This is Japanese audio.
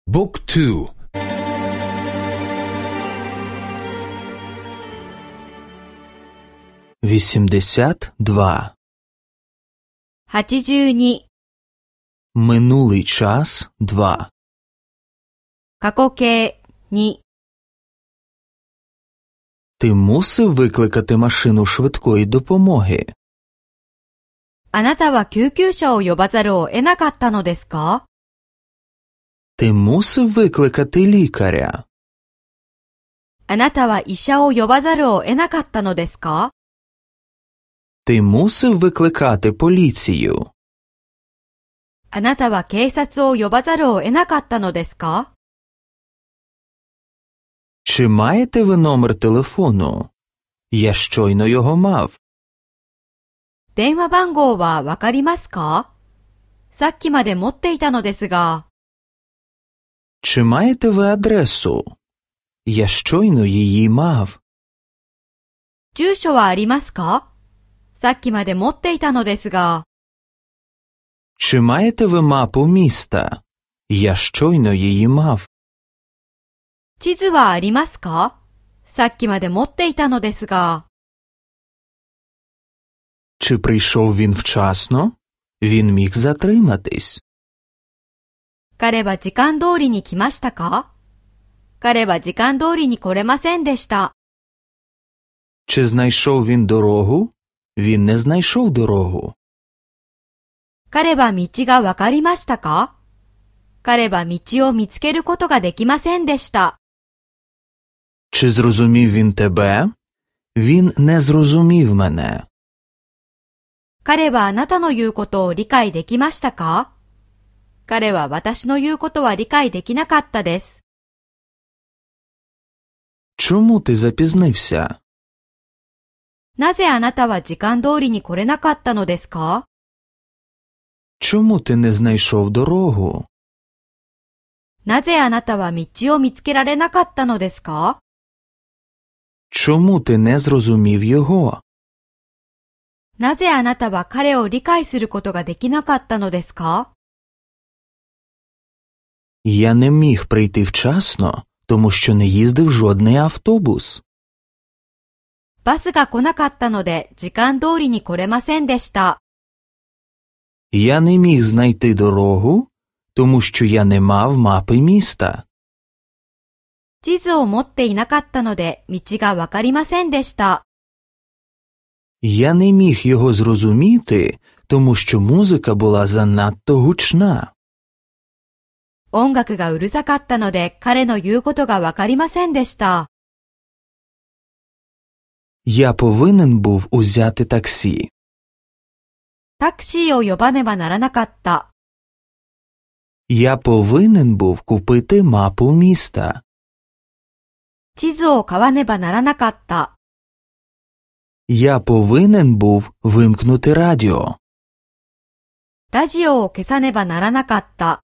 บุ๊กทู82 82 Минулий час 2 過去形2 Ти мусив викликати машину швидкої допомоги? あなたは救急車を呼ばざるを得なかったのですか？ Ти мусив викликати лікаря? あなたは医者を呼ばざるを得なかったのですか？ Ти мусив викликати поліцію? あなたは警察を呼ばざるを得なかったのですか？ Чи маєте ви номер телефону? Я щойно його мав. 電話番号はわかりますか？さっきまで持っていたのですが。 Чи маєте ви адресу? Я щойно її мав. 住所はありますか？さっきまで持っていたのですが。 Чи маєте ви мапу міста? Я щойно її мав. 地図はありますか？さっきまで持っていたのですが。 Чи прийшов він вчасно? Він міг затриматись. 彼は時間通りに来ましたか？彼は時間通りに来れませんでした。 Чи знайшов він дорогу? Він не знайшов дорогу. 彼は道がわかりましたか？彼は道を見つけることができませんでした。 Чи зрозумів він тебе? Він не зрозумів мене. 彼はあなたの言うことを理解できましたか？彼は私の言うことは理解できなかったです。 Чому ти запізнився? なぜあなたは時間通りに来れなかったのですか？ Чому ти не знайшов дорогу? なぜあなたは道を見つけられなかったのですか？ Чому ти не зрозумів його? なぜあなたは彼を理解することができなかったのですか？ Я не міг прийти вчасно, тому що не їздив жодний автобус. バスが来なかったので時間通りに来れませんでした。 Я не міг знайти дорогу, тому що я не мав мапи міста. 地図を持っていなかったので道がわかりませんでした。 Я не міг його зрозуміти, тому що музика була занадто гучна. 音楽がうるさかったので彼の言うことがわかりませんでした。 Я повинен був узяти таксі. タクシーを呼ばねばならなかった。 Я повинен був купити мапу міста. 地図を買わねばならなかった。 Я повинен був вимкнути радіо. ラジオを消さねばならなかった。